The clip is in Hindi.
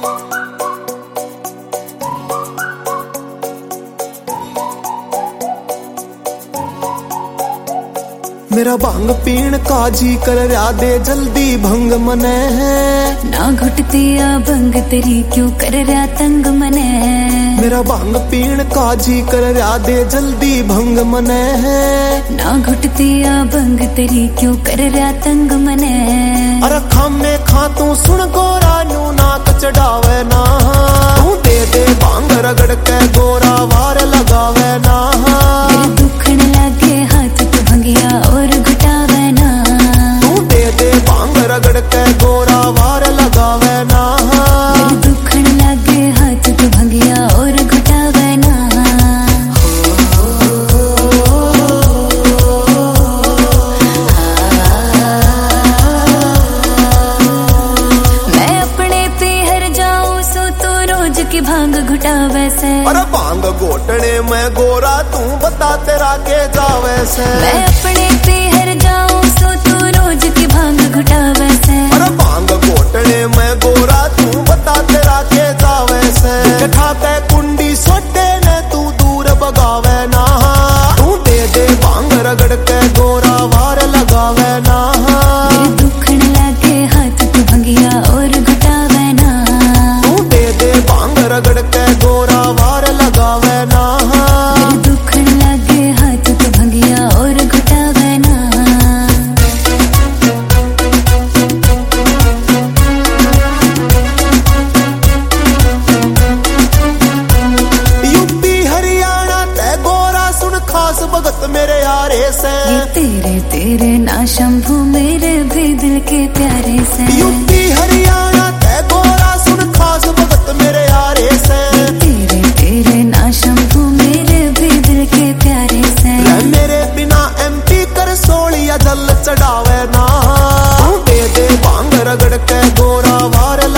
मेरा भांग पीण का जी कर रहा दे जल्दी भंग मने है ना घुटती आ भंग तेरी क्यों कर रहा तंग मने। मेरा भांग पीण का जी कर रहा दे जल्दी भंग मने है ना घुटती आ भंग तेरी क्यों कर रहा तंग मने। अरे खामे खा तू सुन गोरा नू नाक चढ़ावे ना तू दे भांग रगड़ के गोरा वार लगावे ना। दुखन लागे हाथ तो भंगिया और घुटावे ना तू दे भांग रगड़ के गोरा वार लगावे ना। दुखन लागे हाथ तो भंगिया और घुटावे ना। मैं अपने पीहर जाऊं सो तो रोज की भांग घुटावे से। अरे भांग घोटने में गोरा तू बता तेरा के जावे से। मैं अपने पीहर जाऊं सो तू रोज की भांग घुटावे से। अरे भांग घोटने में गोरा तू बता तेरा के जावे से। खाते कुंडी सोटे ने तू दूर बगावे ना तू दे भांग रगड़ के गोरा वार लगावे ना। दुखन लागे हाथ तो भंगिया और घुटावे ना तू दे भांग रगड़ के गोरा वार लगावे ना। दुखन लागे हाथ तो भंगिया और घुटावे ना। यूपी हरियाणा ते गोरा सुन खास भगत मेरे यारे से। ये तेरे ना शंभू मेरे भी दिल के प्यारे से। यूपी हरियाणा ते गोरा सुन खास भगत मेरे यारे से। तेरे ना शंभू मेरे भी दिल के प्यारे से। मेरे बिना MP कर सोलिया जल चढ़ावे ना तू दे भांग रगड़ के गोरा वार